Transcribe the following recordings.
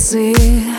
улицы.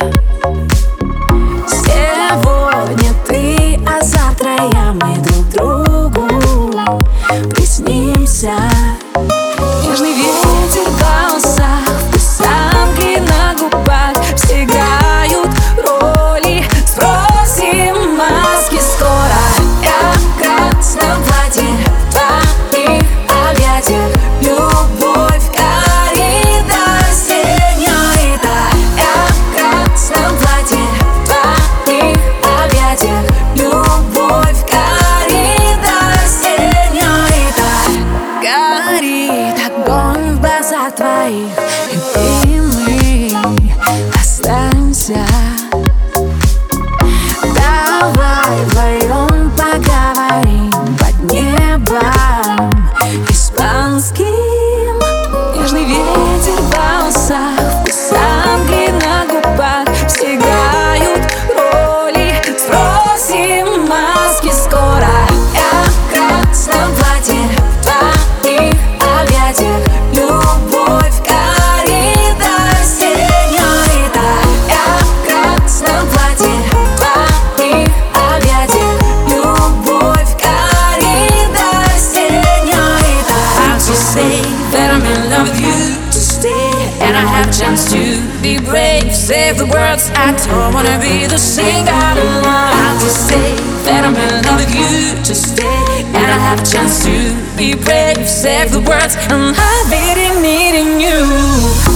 Сегодня ты, а завтра я, мы друг другу приснимся. Нежный ветер в волосах, писанки на губах, все играют роли. Спросим маски скоро. Я в красном платье, в твоих объятиях, любовь, коридор, сеньорита. Я в красном платье, в твоих объятиях, любовь, коридор, сеньорита. Горит огонь в глазах твоих, и мы останемся. Давай вдвоем поговорим под небом испанским. Нежный ветер в волосах, писанки на губах, все играют роли. Спросим маски скоро. Я в красном платье, в твоих объятиях, любовь, коридор, сеньорита. Я в красном платье, в твоих объятиях, любовь, коридор, сеньорита. Hard to say that I'm in love with you to stay, and I have a chance to be brave. Save the words, I don't wanna be the same God alone. Hard to say that I'm in love with you to stay, and I have a chance to be brave. Save the words, I'm not needing you.